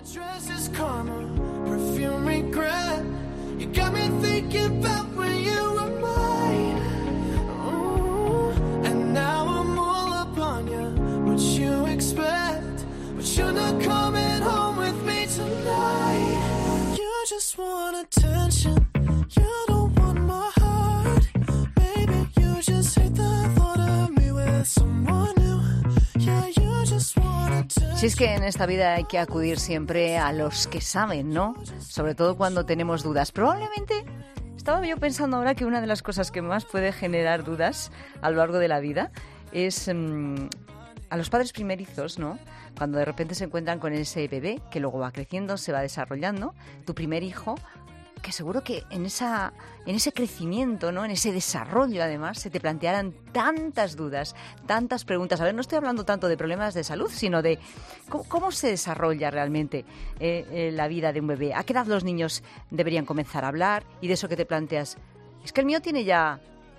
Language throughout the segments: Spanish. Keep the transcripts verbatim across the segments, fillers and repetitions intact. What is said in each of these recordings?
Just want attention, you don't want my heart. Baby, you just hate the thought of me with someone new. Yeah, you just want attention. Si es que en esta vida hay que acudir siempre a los que saben, ¿no? Sobre todo cuando tenemos dudas. Probablemente, estaba yo pensando ahora que una de las cosas que más puede generar dudas a lo largo de la vida es mmm, a los padres primerizos, ¿no? Cuando de repente se encuentran con ese bebé que luego va creciendo, se va desarrollando, tu primer hijo, que seguro que en esa en ese crecimiento, ¿no? En ese desarrollo, además, se te plantearan tantas dudas, tantas preguntas. A ver, no estoy hablando tanto de problemas de salud, sino de cómo, cómo se desarrolla realmente eh, eh, la vida de un bebé. ¿A qué edad los niños deberían comenzar a hablar? Y de eso que te planteas, es que el mío tiene ya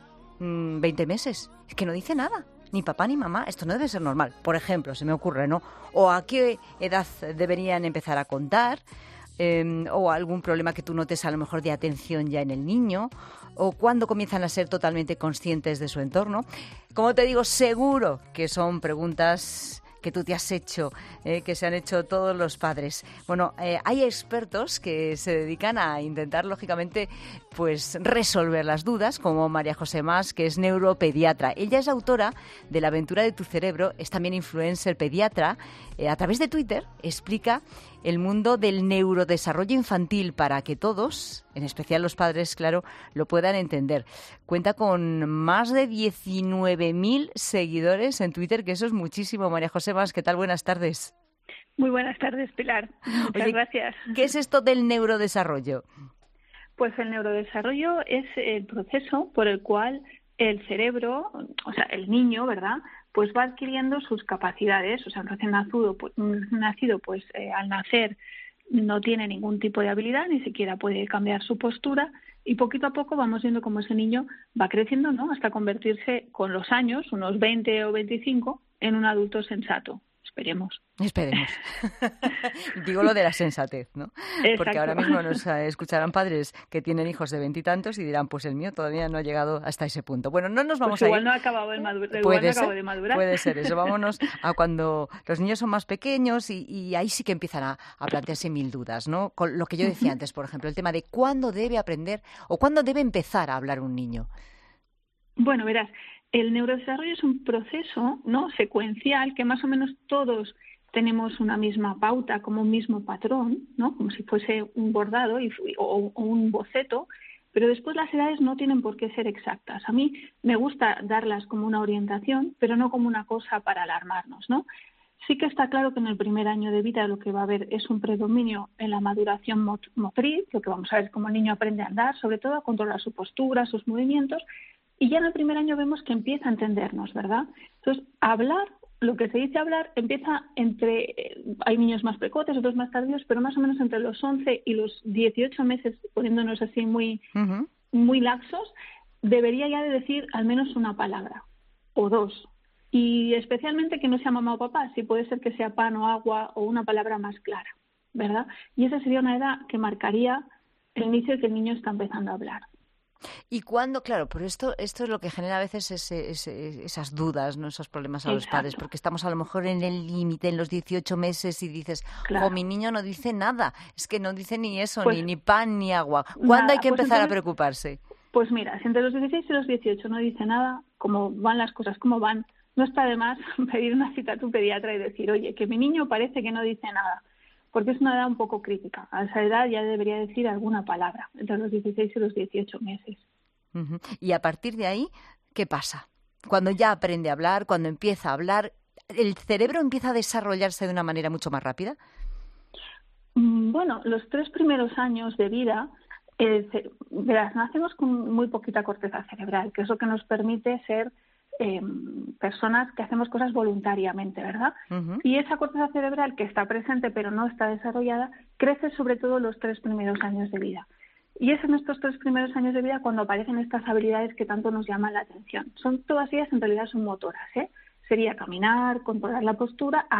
mmm, veinte meses, es que no dice nada. Ni papá ni mamá, esto no debe ser normal. Por ejemplo, se me ocurre, ¿no? O a qué edad deberían empezar a contar, eh, o algún problema que tú notes a lo mejor de atención ya en el niño, o cuándo comienzan a ser totalmente conscientes de su entorno. Como te digo, seguro que son preguntas que tú te has hecho, eh, que se han hecho todos los padres. Bueno, eh, hay expertos que se dedican a intentar, lógicamente, pues resolver las dudas, como María José Mas, que es neuropediatra. Ella es autora de La aventura de tu cerebro, es también influencer pediatra. Eh, a través de Twitter explica el mundo del neurodesarrollo infantil para que todos, en especial los padres, claro, lo puedan entender. Cuenta con más de diecinueve mil seguidores en Twitter, que eso es muchísimo. María José Mas, ¿qué tal? Buenas tardes. Muy buenas tardes, Pilar. Muchas Oye, gracias. ¿Qué es esto del neurodesarrollo? Pues el neurodesarrollo es el proceso por el cual el cerebro, o sea, el niño, ¿verdad?, pues va adquiriendo sus capacidades. O sea, un recién nacido, pues, un nacido, pues eh, al nacer no tiene ningún tipo de habilidad, ni siquiera puede cambiar su postura, y poquito a poco vamos viendo cómo ese niño va creciendo, ¿no?, hasta convertirse con los años, unos veinte o veinticinco, en un adulto sensato. Esperemos. Esperemos. Digo lo de la sensatez, ¿no? Exacto. Porque ahora mismo nos escucharán padres que tienen hijos de veintitantos y dirán, pues el mío todavía no ha llegado hasta ese punto. Bueno, no nos vamos pues a igual ir. No ha acabado de madurar, igual puede no ser, acabo de madurar. Puede ser eso. Vámonos a cuando los niños son más pequeños y, y ahí sí que empiezan a, a plantearse mil dudas, ¿no? Con lo que yo decía antes, por ejemplo, el tema de cuándo debe aprender o cuándo debe empezar a hablar un niño. Bueno, verás, el neurodesarrollo es un proceso, ¿no?, secuencial, que más o menos todos tenemos una misma pauta, como un mismo patrón, ¿no?, como si fuese un bordado y, o, o un boceto, pero después las edades no tienen por qué ser exactas. A mí me gusta darlas como una orientación, pero no como una cosa para alarmarnos, ¿no? Sí que está claro que en el primer año de vida lo que va a haber es un predominio en la maduración motriz, lo que vamos a ver es cómo el niño aprende a andar, sobre todo a controlar su postura, sus movimientos, y ya en el primer año vemos que empieza a entendernos, ¿verdad? Entonces, hablar, lo que se dice hablar, empieza entre, hay niños más precoces, otros más tardíos, pero más o menos entre los once y los dieciocho meses, poniéndonos así muy, uh-huh. muy laxos, debería ya de decir al menos una palabra o dos. Y especialmente que no sea mamá o papá, si puede ser que sea pan o agua o una palabra más clara, ¿verdad? Y esa sería una edad que marcaría el inicio de que el niño está empezando a hablar. Y cuando, claro, pero esto esto es lo que genera a veces ese, ese, esas dudas, ¿no?, esos problemas a Exacto. los padres, porque estamos a lo mejor en el límite, en los dieciocho meses, y dices, claro. oh, mi niño no dice nada, es que no dice ni eso, pues, ni, ni pan, ni agua. ¿Cuándo nada, hay que pues empezar entonces, a preocuparse? Pues mira, si entre los dieciséis y los dieciocho no dice nada, como van las cosas, como van, no está de más pedir una cita a tu pediatra y decir, oye, que mi niño parece que no dice nada, porque es una edad un poco crítica. A esa edad ya debería decir alguna palabra, entre los dieciséis y los dieciocho meses. Uh-huh. Y a partir de ahí, ¿qué pasa? Cuando ya aprende a hablar, cuando empieza a hablar, ¿el cerebro empieza a desarrollarse de una manera mucho más rápida? Bueno, los tres primeros años de vida, eh, verás, nacemos con muy poquita corteza cerebral, que es lo que nos permite ser eh, personas que hacemos cosas voluntariamente, ¿verdad? Uh-huh. Y esa corteza cerebral que está presente pero no está desarrollada, crece sobre todo los tres primeros años de vida. Y es en estos tres primeros años de vida cuando aparecen estas habilidades que tanto nos llaman la atención. Son todas ellas, en realidad son motoras, ¿eh? Sería caminar, controlar la postura, hablar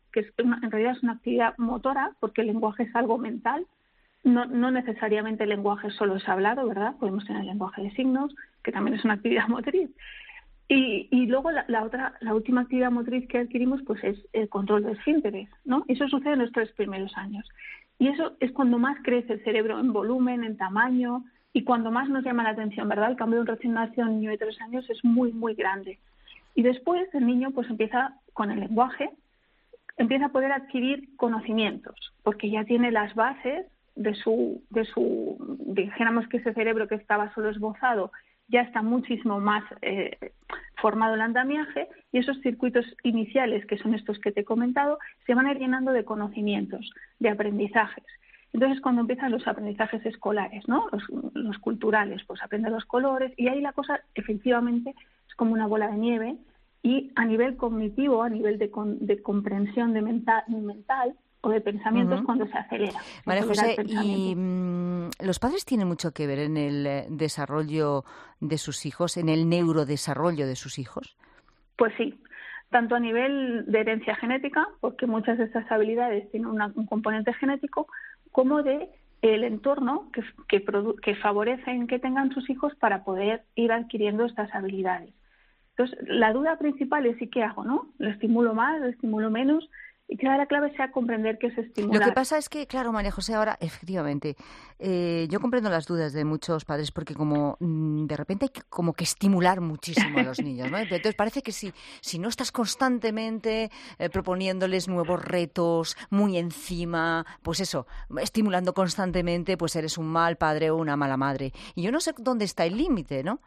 que es una, en realidad es una actividad motora, porque el lenguaje es algo mental. No, no necesariamente el lenguaje solo es hablado, ¿verdad? Podemos tener el lenguaje de signos, que también es una actividad motriz. Y, y luego la, la otra, la última actividad motriz que adquirimos, pues es el control de esfínteres, ¿no? Eso sucede en los tres primeros años. Y eso es cuando más crece el cerebro en volumen, en tamaño, y cuando más nos llama la atención, ¿verdad? El cambio de un recién nacido a un niño de tres años es muy, muy grande. Y después el niño pues empieza con el lenguaje, empieza a poder adquirir conocimientos, porque ya tiene las bases de su, de su, dijéramos que ese cerebro que estaba solo esbozado, ya está muchísimo más eh, formado el andamiaje, y esos circuitos iniciales, que son estos que te he comentado, se van a ir llenando de conocimientos, de aprendizajes. Entonces, cuando empiezan los aprendizajes escolares, ¿no? Los, los culturales, pues aprende los colores, y ahí la cosa efectivamente es como una bola de nieve, y a nivel cognitivo, a nivel de, con, de comprensión de mental, mental o de pensamientos, uh-huh. cuando se acelera. María José, ¿y mmm, los padres tienen mucho que ver en el desarrollo de sus hijos, en el neurodesarrollo de sus hijos? Pues sí, tanto a nivel de herencia genética, porque muchas de estas habilidades tienen una, un componente genético, como de el entorno que, que, produ- que favorecen que tengan sus hijos para poder ir adquiriendo estas habilidades. Entonces, la duda principal es ¿y qué hago, no? ¿Lo estimulo más, lo estimulo menos? Y que la clave sea comprender qué es estimular. Lo que pasa es que, claro, María José, ahora, efectivamente, eh, yo comprendo las dudas de muchos padres porque como mmm, de repente hay que, como que estimular muchísimo a los niños, ¿no? Entonces parece que si, si no estás constantemente eh, proponiéndoles nuevos retos, muy encima, pues eso, estimulando constantemente, pues eres un mal padre o una mala madre. Y yo no sé dónde está el límite, ¿no?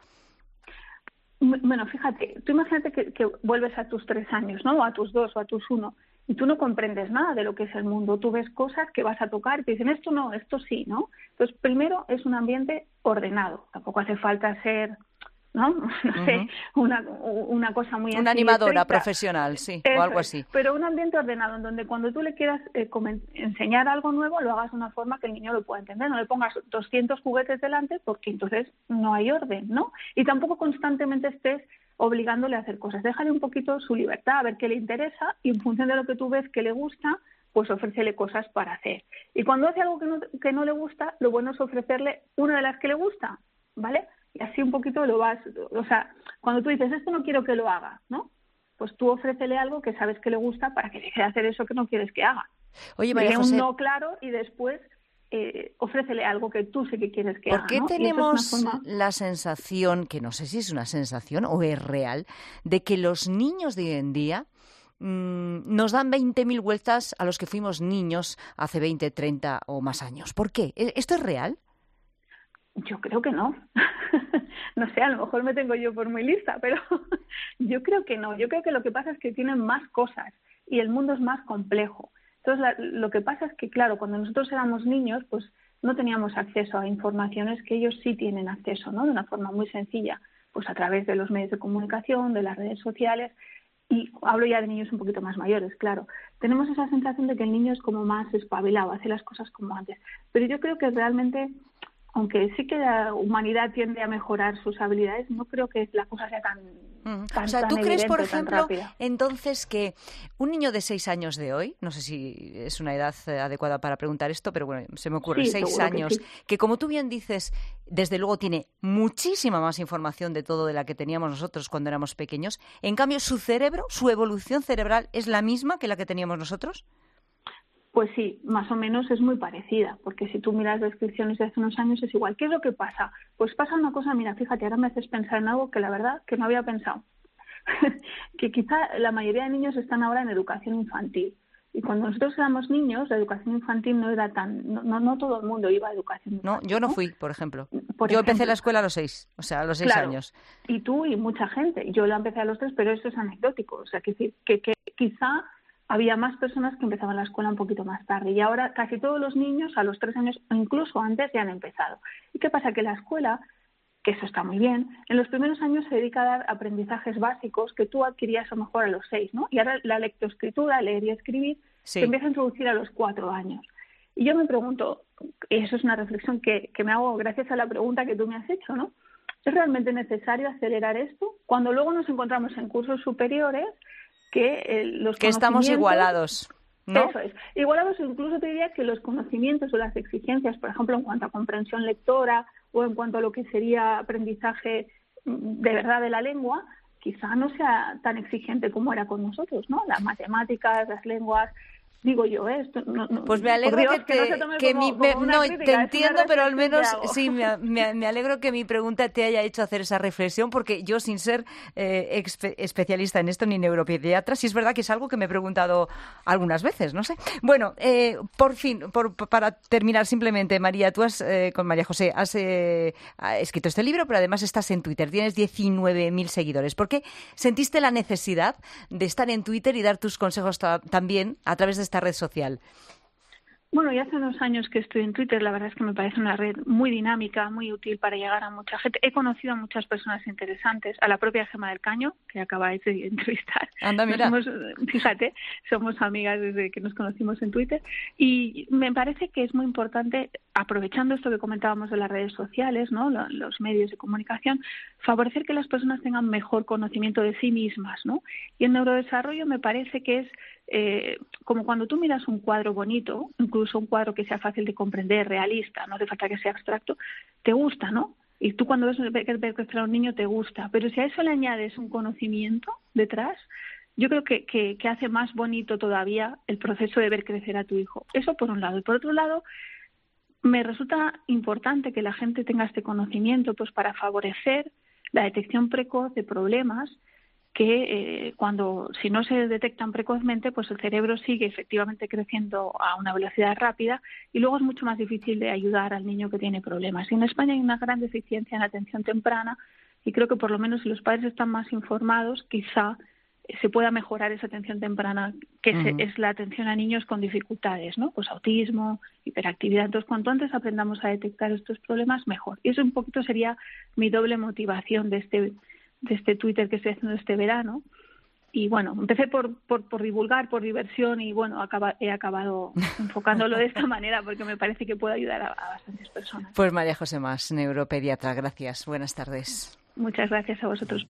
Bueno, fíjate, tú imagínate que, que vuelves a tus tres años, ¿no? O a tus dos o a tus uno. Y tú no comprendes nada de lo que es el mundo. Tú ves cosas que vas a tocar y te dicen esto no, esto sí, ¿no? Entonces, primero es un ambiente ordenado. Tampoco hace falta ser, ¿no? No uh-huh. sé, una, una cosa muy... Una animadora estricta. Profesional, sí, Eso o algo así. Es, pero un ambiente ordenado en donde cuando tú le quieras eh, comen- enseñar algo nuevo, lo hagas de una forma que el niño lo pueda entender. No le pongas doscientos juguetes delante porque entonces no hay orden, ¿no? Y tampoco constantemente estés obligándole a hacer cosas. Déjale un poquito su libertad, a ver qué le interesa, y en función de lo que tú ves que le gusta, pues ofrécele cosas para hacer. Y cuando hace algo que no, que no le gusta, lo bueno es ofrecerle una de las que le gusta, ¿vale? Y así un poquito lo vas, o sea, cuando tú dices, esto no quiero que lo haga, ¿no? Pues tú ofrécele algo que sabes que le gusta para que deje de hacer eso que no quieres que haga. Oye, María José, un no claro y después Eh, ofrécele algo que tú sí que quieres que haga. ¿Por qué ¿no? tenemos forma... la sensación, que no sé si es una sensación o es real, de que los niños de hoy en día mmm, nos dan veinte mil vueltas a los que fuimos niños hace veinte, treinta o más años? ¿Por qué? ¿Esto es real? Yo creo que no. No sé, a lo mejor me tengo yo por muy lista, pero yo creo que no. Yo creo que lo que pasa es que tienen más cosas y el mundo es más complejo. Entonces, la, lo que pasa es que, claro, cuando nosotros éramos niños, pues no teníamos acceso a informaciones que ellos sí tienen acceso, ¿no? De una forma muy sencilla, pues a través de los medios de comunicación, de las redes sociales, y hablo ya de niños un poquito más mayores, claro. Tenemos esa sensación de que el niño es como más espabilado, hace las cosas como antes. Pero yo creo que realmente, aunque sí que la humanidad tiende a mejorar sus habilidades, no creo que la cosa sea tan, mm. tan O sea, ¿tú tan crees, evidente, por ejemplo, entonces que un niño de seis años de hoy, no sé si es una edad adecuada para preguntar esto, pero bueno, se me ocurre, sí, seis años, que, sí. que como tú bien dices, desde luego tiene muchísima más información de todo de la que teníamos nosotros cuando éramos pequeños, en cambio su cerebro, su evolución cerebral es la misma que la que teníamos nosotros? Pues sí, más o menos es muy parecida, porque si tú miras descripciones de hace unos años es igual. ¿Qué es lo que pasa? Pues pasa una cosa, mira, fíjate, ahora me haces pensar en algo que la verdad que no había pensado. Que quizá la mayoría de niños están ahora en educación infantil. Y cuando nosotros éramos niños, la educación infantil no era tan... No, no, no todo el mundo iba a educación infantil. No, yo no fui, por ejemplo. Por yo ejemplo, empecé la escuela a los seis, o sea, a los seis claro, años. Y tú y mucha gente. Yo la empecé a los tres, pero eso es anecdótico. O sea, que, que, que quizá... había más personas que empezaban la escuela un poquito más tarde y ahora casi todos los niños a los tres años o incluso antes ya han empezado. ¿Y qué pasa? Que la escuela, que eso está muy bien, en los primeros años se dedica a dar aprendizajes básicos que tú adquirías a lo mejor a los seis, ¿no? Y ahora la lectoescritura, leer y escribir, sí, se empieza a introducir a los cuatro años. Y yo me pregunto, y eso es una reflexión que, que me hago gracias a la pregunta que tú me has hecho, ¿no? ¿Es realmente necesario acelerar esto? Cuando luego nos encontramos en cursos superiores que eh, los que estamos igualados, ¿no? Eso es. Igualados, incluso te diría que los conocimientos o las exigencias, por ejemplo, en cuanto a comprensión lectora o en cuanto a lo que sería aprendizaje de verdad de la lengua, quizá no sea tan exigente como era con nosotros, ¿no? Las matemáticas, las lenguas, digo yo, ¿eh? Esto no, no, pues me alegro Dios, que te... que no se tome que como, mi, me, como una no, crítica, te es entiendo, una pero al menos reflexión que hago. sí, me, me, me alegro que mi pregunta te haya hecho hacer esa reflexión, porque yo, sin ser eh, expe- especialista en esto ni neuropediatra, sí es verdad que es algo que me he preguntado algunas veces, no sé. Bueno, eh, por fin, por, para terminar simplemente, María, tú has, eh, con María José, has eh, escrito este libro, pero además estás en Twitter, tienes diecinueve mil seguidores. ¿Por qué sentiste la necesidad de estar en Twitter y dar tus consejos ta- también a través de esta red social? Bueno, ya hace unos años que estoy en Twitter, la verdad es que me parece una red muy dinámica, muy útil para llegar a mucha gente. He conocido a muchas personas interesantes, a la propia Gemma del Caño, que acabáis de entrevistar. Anda, mira. Nos somos, fíjate, somos amigas desde que nos conocimos en Twitter. Y me parece que es muy importante, aprovechando esto que comentábamos de las redes sociales, ¿no? Los medios de comunicación, favorecer que las personas tengan mejor conocimiento de sí mismas, ¿no? Y el neurodesarrollo me parece que es Eh, como cuando tú miras un cuadro bonito, incluso un cuadro que sea fácil de comprender, realista, no hace falta que sea abstracto, te gusta, ¿no? Y tú cuando ves ver crecer a un niño te gusta, pero si a eso le añades un conocimiento detrás, yo creo que, que, que hace más bonito todavía el proceso de ver crecer a tu hijo. Eso por un lado. Y por otro lado, me resulta importante que la gente tenga este conocimiento pues para favorecer la detección precoz de problemas que eh, cuando, si no se detectan precozmente, pues el cerebro sigue efectivamente creciendo a una velocidad rápida y luego es mucho más difícil de ayudar al niño que tiene problemas. Y en España hay una gran deficiencia en la atención temprana y creo que por lo menos si los padres están más informados, quizá se pueda mejorar esa atención temprana, que uh-huh. se, es la atención a niños con dificultades, ¿no? Pues autismo, hiperactividad. Entonces, cuanto antes aprendamos a detectar estos problemas, mejor. Y eso un poquito sería mi doble motivación de este de este Twitter que estoy haciendo este verano. Y bueno, empecé por, por, por divulgar, por diversión y bueno, acaba, he acabado enfocándolo de esta manera porque me parece que puede ayudar a, a bastantes personas. Pues María José Mas, neuropediatra, gracias. Buenas tardes. Muchas gracias a vosotros.